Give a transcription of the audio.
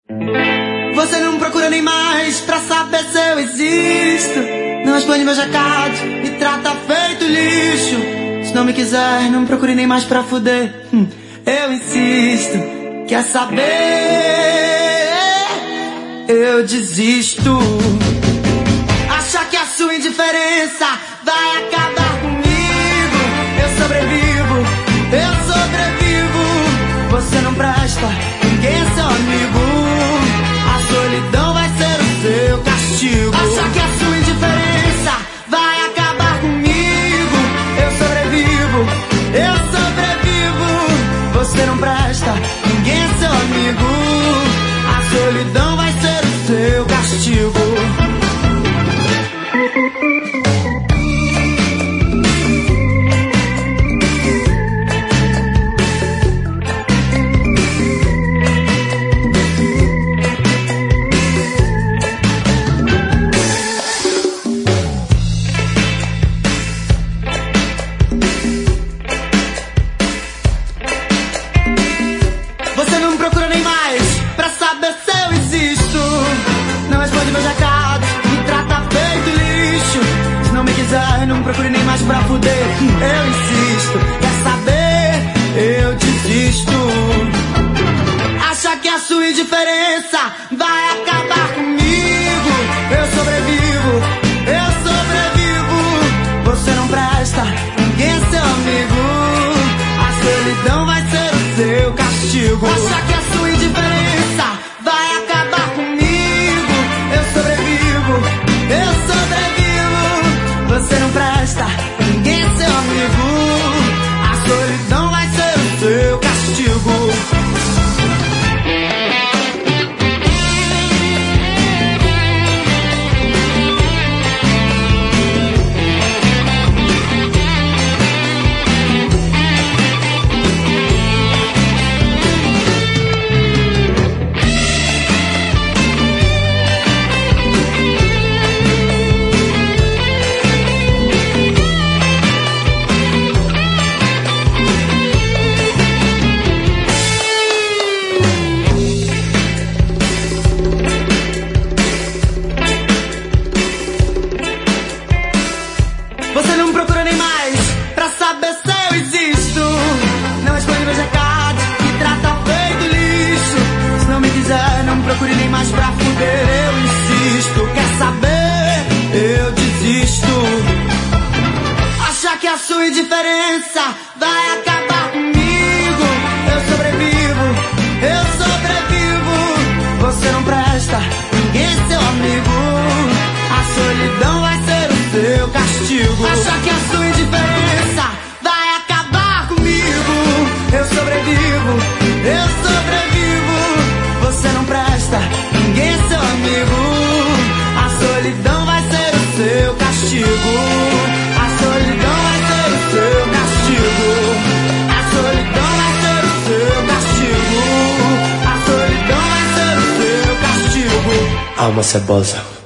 Você não procura nem mais pra saber se eu existo. Não responde meus recados, me trata feito lixo. Se não me quiser, não procure nem mais pra fuder. Eu insisto, quer saber? Eu desisto. Acha que a sua indiferença vai acabar comigo? Eu sobrevivo, eu sobrevivo. Você não presta, ninguém é seu amigo. A solidão vai ser o seu castigo. Acha que a sua indiferença vai acabar comigo? Eu sobrevivo, eu sobrevivo. Você não presta, ninguém é seu amigo. A solidão vai ser o seu castigo. Você não procura nem mais pra saber se eu existo. Não responde meus recados, me trata feito lixo. Se não me quiser, não procure nem mais pra fuder. Eu insisto, quer saber? Eu desisto. Acha que a sua indiferença vai acabar comigo? Eu sobrevivo, eu sobrevivo. Você não presta, ninguém é seu amigo. A solidão vai ser o seu castigo. Acha que a sua indiferença vai acabar comigo? Eu sobrevivo, eu sobrevivo. Você não presta, ninguém é seu amigo. A solidão vai ser o seu castigo. Você não procura nem mais pra saber se eu existo. Não responde meus recados, me trata feito lixo. Se não me quiser, não procure nem mais pra fuder. Eu insisto, quer saber? Eu desisto. Acha que a sua indiferença vai acabar comigo? Eu sobrevivo, eu sobrevivo. Você não presta, ninguém é seu amigo. A solidão vai ser o seu castigo. Acha que a sua indiferença vai acabar comigo? Eu sobrevivo, eu sobrevivo. Você não presta, ninguém é seu amigo. A solidão vai ser o seu castigo. A solidão vai ser o seu castigo. A solidão vai ser o seu castigo. A solidão vai ser o seu castigo. Alma cebosa.